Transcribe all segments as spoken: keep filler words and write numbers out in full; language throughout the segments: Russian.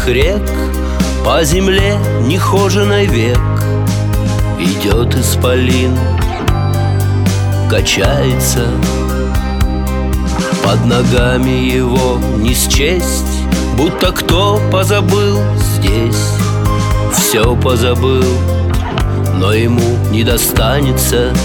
быстрых рек по земле нехоженой век идет исполин, качается. Под ногами его не счесть, будто кто позабыл здесь. Все позабыл, но ему не достанется.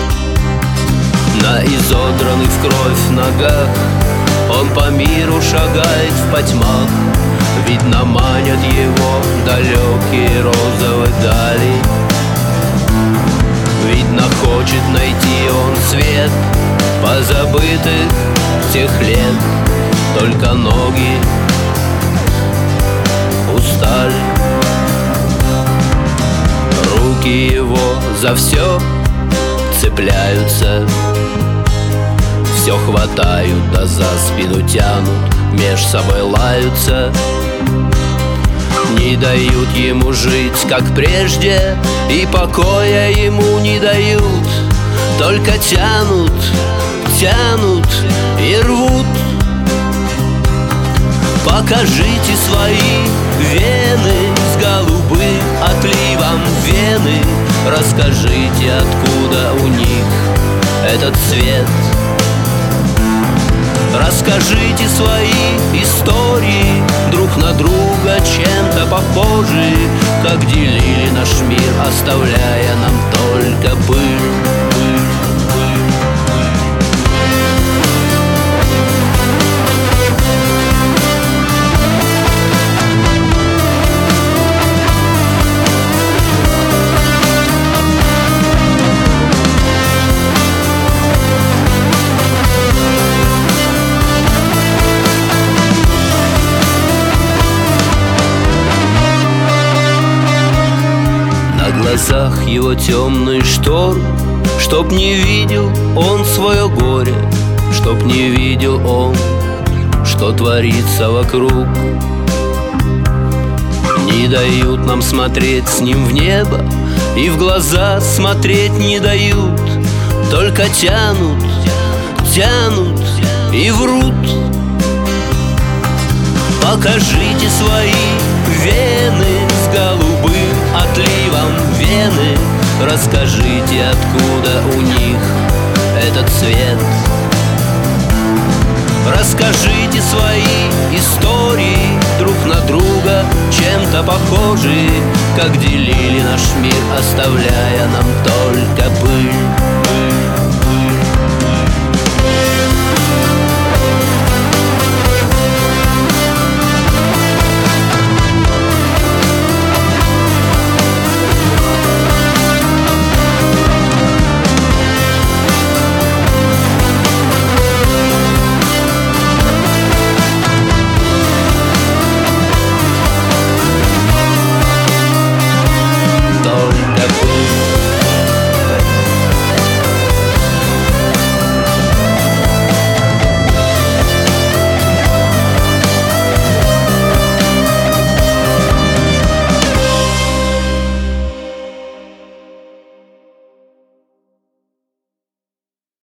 На изодранных в кровь ногах он по миру шагает в потьмах. Видно, манят его далекие розовые дали. Видно, хочет найти он свет позабытых тех лет. Только ноги устали. Руки его за все цепляются, все хватают, да за спину тянут, меж собой лаются. Не дают ему жить, как прежде, и покоя ему не дают. Только тянут, тянут и рвут. Покажите свои вены с голубым отливом вены. Расскажите, откуда у них этот цвет. Расскажите свои истории друг на друга, чем-то похожи, как делили наш мир, оставляя нам только пыль, пыль, пыль. В глазах его темный штор, чтоб не видел он свое горе, чтоб не видел он, что творится вокруг. Не дают нам смотреть с ним в небо, и в глаза смотреть не дают. Только тянут, тянут и врут. Покажите свои вены с голубым отливом вены. Расскажите, откуда у них этот цвет. Расскажите свои истории друг на друга, чем-то похожи, как делили наш мир, оставляя нам только пыль.